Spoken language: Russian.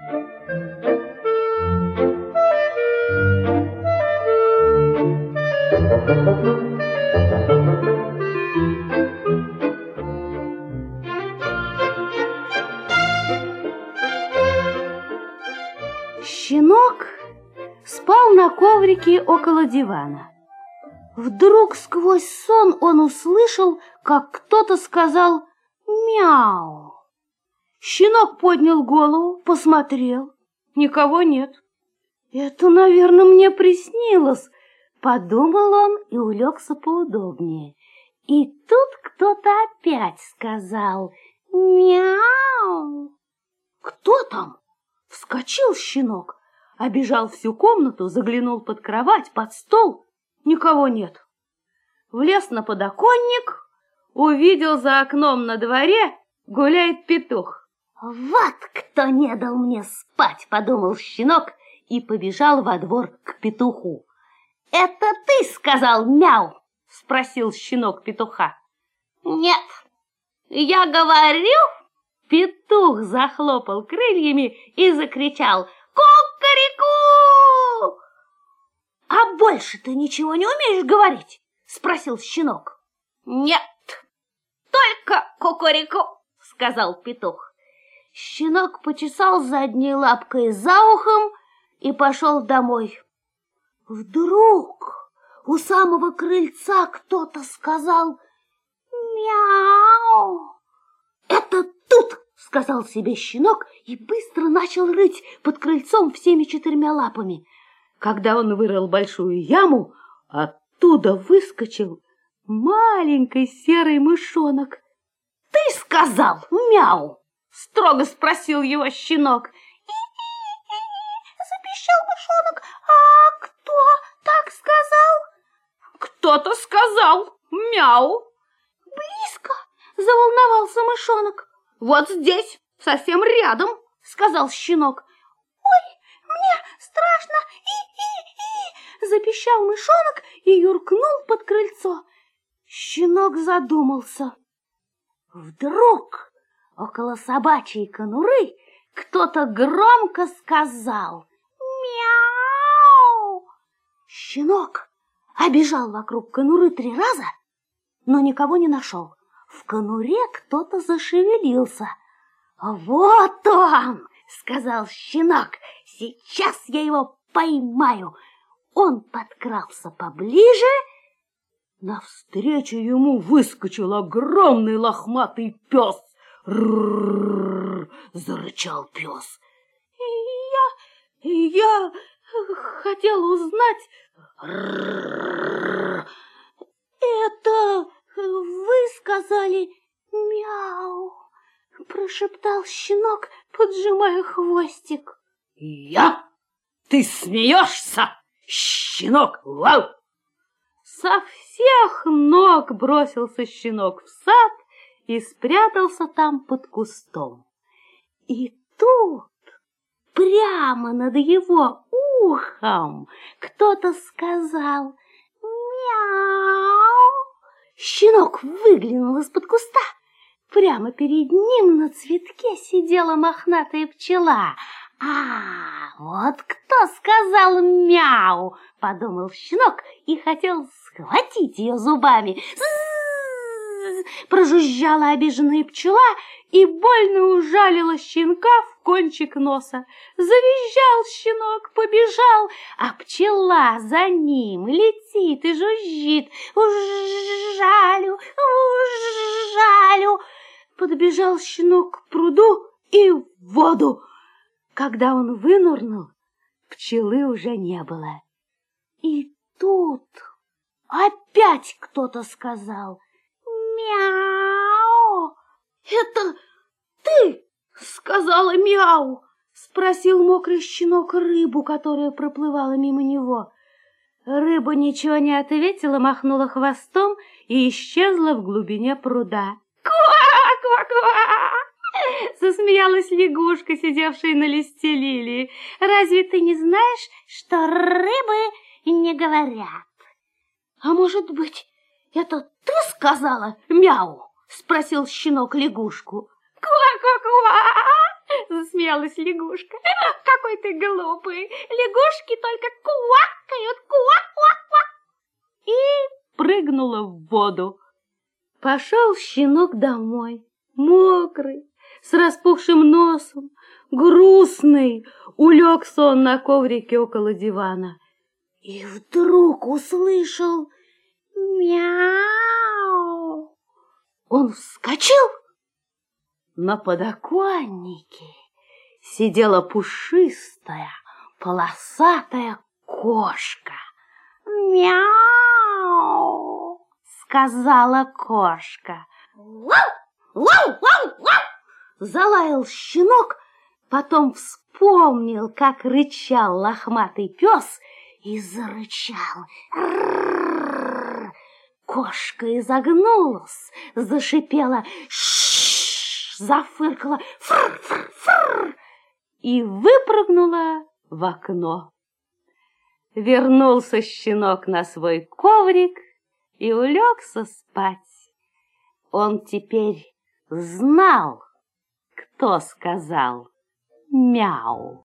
Щенок спал на коврике около дивана. Вдруг сквозь сон он услышал, как кто-то сказал «мяу». Щенок поднял голову, посмотрел. Никого нет. «Это, наверное, мне приснилось», — подумал он и улегся поудобнее. И тут кто-то опять сказал «мяу». «Кто там?» — вскочил щенок, обежал всю комнату, заглянул под кровать, под стол. Никого нет. Влез на подоконник, увидел за окном на дворе гуляет петух. «Вот кто не дал мне спать», — подумал щенок и побежал во двор к петуху. «Это ты сказал мяу?» — спросил щенок петуха. «Нет, я говорю...» Петух захлопал крыльями и закричал «Ку-ка-ри-ку!» «А больше ты ничего не умеешь говорить?» — спросил щенок. «Нет, только ку-ку-ри-ку!» — сказал петух. Щенок почесал задней лапкой за ухом и пошел домой. Вдруг у самого крыльца кто-то сказал «мяу». «Это тут!» — сказал себе щенок и быстро начал рыть под крыльцом всеми 4 лапами. Когда он вырыл большую яму, оттуда выскочил маленький серый мышонок. «Ты сказал мяу?» — строго спросил его щенок. Запищал мышонок. «А кто так сказал?» «Кто-то сказал мяу». «Близко?» — заволновался мышонок. «Вот здесь, совсем рядом», — сказал щенок. «Ой, мне страшно, запищал мышонок и юркнул под крыльцо. Щенок задумался. Вдруг около собачьей конуры кто-то громко сказал «мяу». Щенок обежал вокруг конуры 3 раза, но никого не нашел. В конуре кто-то зашевелился. «Вот он!» — сказал щенок. «Сейчас я его поймаю». Он подкрался поближе. Навстречу ему выскочил огромный лохматый пес. «Рррррр!» — зарычал пес. Я хотел узнать... «Рррррр!» «Это вы сказали мяу?» — прошептал щенок, поджимая хвостик. «Я? Ты смеешься, щенок? Вау!» Со всех ног бросился щенок в сад и спрятался там под кустом. И тут, прямо над его ухом, кто-то сказал «мяу». Щенок выглянул из-под куста. Прямо перед ним на цветке сидела мохнатая пчела. «А, вот кто сказал мяу!» — подумал щенок и хотел схватить ее зубами. «З-з-з-з!» — прожужжала обиженная пчела и больно ужалила щенка в кончик носа. Завизжал щенок, побежал, а пчела за ним летит и жужжит. «Ужалю, ужалю!» Подбежал щенок к пруду и в воду. Когда он вынырнул, пчелы уже не было. И тут опять кто-то сказал «мяу». «Это ты сказала мяу?» — спросил мокрый щенок рыбу, которая проплывала мимо него. Рыба ничего не ответила, махнула хвостом и исчезла в глубине пруда. «Ква-ква-ква!» — засмеялась лягушка, сидевшая на листе лилии. «Разве ты не знаешь, что рыбы не говорят?» «А может быть, это ты сказала мяу?» — спросил щенок лягушку. «Ква-ква-ква!» засмеялась лягушка. Какой ты глупый! Лягушки только квакают, квак-квак-квак! И прыгнула в воду. Пошел щенок домой, мокрый, с распухшим носом, грустный, улегся он на коврике около дивана. И вдруг услышал мяу. Он вскочил. На подоконнике сидела пушистая, полосатая кошка. «Мяу!» — сказала кошка. «Вау! Вау! Вау! Вау!» — залаял щенок, потом вспомнил, как рычал лохматый пес, и зарычал. «Р-р-р!» Кошка изогнулась, зашипела, зафыркала фыр-фыр-фыр и выпрыгнула в окно. Вернулся щенок на свой коврик и улегся спать. Он теперь знал, кто сказал мяу.